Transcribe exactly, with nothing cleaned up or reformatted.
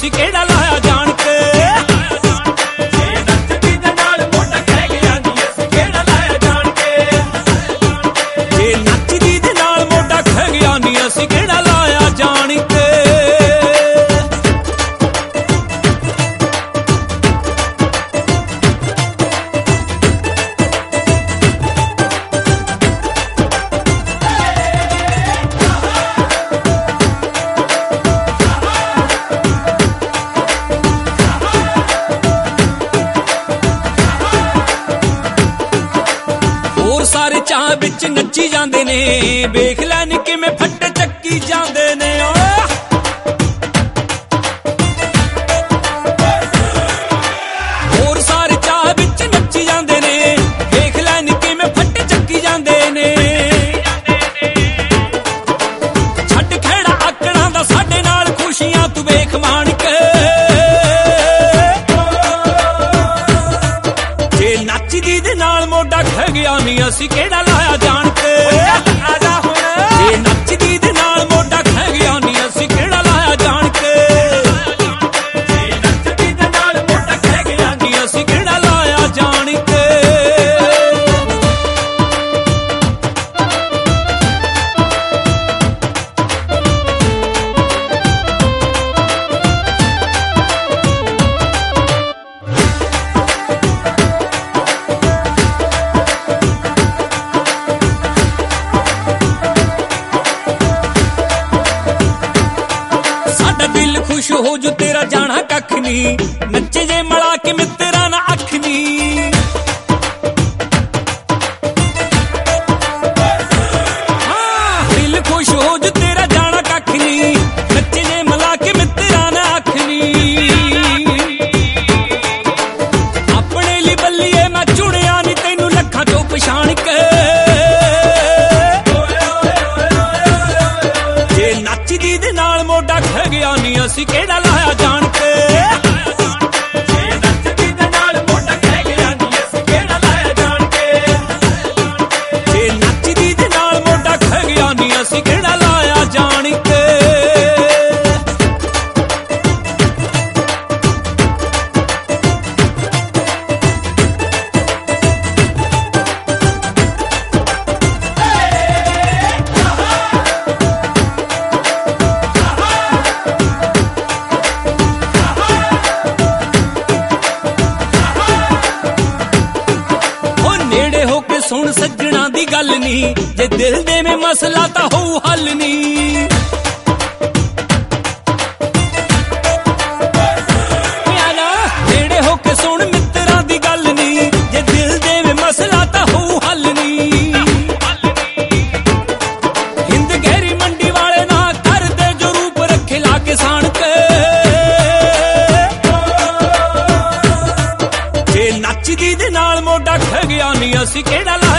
ਅਸੀਂ ਕਿਹੜਾ ਲਾਇਆ ਜਾਣ ਕੇ। ਸਾਰੇ ਚਾਹ ਵਿੱਚ ਨੱਚੀ ਜਾਂਦੇ ਨੇ, ਵੇਖ ਲੈ ਨੀ ਕਿਵੇਂ ਫੱਟੇ ਚੱਕੀ ਜਾਂਦੇ ਨੇ। ਹੋਰ ਸਾਰੇ ਚਾਹ ਵਿੱਚ ਨੱਚੀ ਜਾਂਦੇ ਨੇ, ਵੇਖ ਲੈ ਨੀ ਕਿਵੇਂ ਫੱਟੇ ਚੱਕੀ ਜਾਂਦੇ ਨੇ। ਛੱਡ ਖੇੜਾ ਆਕੜਾਂ ਦਾ ਸਾਡੇ ਨਾਲ ਖੁਸ਼ੀਆਂ ਤੂੰ ਵੇਖ ਮਾਣ ਕੇ। ਜੇ ਨੱਚਦੀ ਦੇ ਨਾਲ ਮੋਢਾ ਖਹਿ ਗਿਆ ਨੀ ਅਸੀਂ ਕਿਹੜਾ ਲਾਇਆ ਜਾਣ ਕੇ। ਜੇ ਨੱਚਦੀ ਦੇ ਨਾਲ ਮੋਢਾ ਖਹਿ ਗਿਆ ਨੀ ਅਸੀਂ ਕਿਹੜਾ ਲਾਇਆ ਜਾਣ ਕੇ। ਜੇ ਨੱਚਦੀ ਦੇ ਨਾਲ ਮੋਢਾ ਖਹਿ ਗਿਆ ਨੀ ਅਸੀਂ ਕਿਹੜਾ ਲਾਇਆ ਜਾਣ ਕੇ। ਖੁਸ਼ ਹੋ ਜੂ ਤੇਰਾ ਜਾਣਾ ਕੱਖ ਨੀ, ਨੱਚੇ ਜੇ ਮਲਾ ਕੇ ਮਿੱਤਰਾਂ ਨਾ ਅੱਖ ਨੀ। ਹਾਂ ਦਿਲ ਖੁਸ਼ ਹੋ ਜੂ ਤੇਰਾ ਜਾਣਾ ਕੱਖ ਨੀ, ਨੱਚੇ ਜੇ ਮਲਾ ਕੇ ਮਿੱਤਰਾਂ ਨਾ ਅੱਖ ਨੀ। ਆਪਣੇ ਲਈ ਬੱਲੀਏ ਮੈਂ ਚੁਣਿਆ ਨੀ ਤੈਨੂੰ ਲੱਖਾਂ ਚੋਂ ਪਛਾਣ ਕੇ। ਜੇ ਨੱਚਦੀ ਦੇ ਨਾਲ ਮੋਢਾ ਖਹਿ ਗਿਆ ਨੀ ਅਸੀਂ ਕਿਹੜਾ ਲਾਇਆ ਜਾਣ ਕੇ। ਜੇ ਨੱਚਦੀ ਦੇ ਨਾਲ ਮੋਢਾ ਖਹਿ ਗਿਆ ਨੀ ਅਸੀਂ ਕਿਹੜਾ ਲਾਇਆ ਜਾਣ ਕੇ। ਜੇ ਨੱਚਦੀ ਦੇ ਨਾਲ ਮੋਢਾ ਖਹਿ ਗਿਆ ਨੀ ਅਸੀਂ ਕਿਹੜਾ ਲਾਇਆ ਜਾਣ ਕੇ। ਸੁਣ ਸੱਜਣਾ ਦੀ ਗੱਲ ਨੀ, ਜੇ ਦਿਲ ਦੇ ਵਿੱਚ ਮਸਲਾ ਤਾਂ ਹੋਊ ਹੱਲ ਨੀ। ਨੇੜੇ ਹੋ ਕੇ ਸੁਣ ਮਿੱਤਰਾਂ ਦੀ ਗੱਲ ਨੀ, ਜੇ ਦਿਲ ਦੇ ਵਿੱਚ ਮਸਲਾ ਤਾਂ ਹੋਊ ਹੱਲ ਨੀ। ਹਿੰਦ ਗਹਿਰੀ ਮੰਡੀ ਵਾਲੇ ਨਾ ਕਰਦੇ ਜੋ ਰੂਪ ਰੱਖੇ ਲਾ ਕੇ ਸਾਣ ਕੇ। ਜੇ ਨੱਚਦੀ ਦੇ ਨਾਲ ਮੋਢਾ ਖਹਿ ਗਿਆ ਨੀ ਅਸੀਂ ਕਿਹੜਾ ਲਾ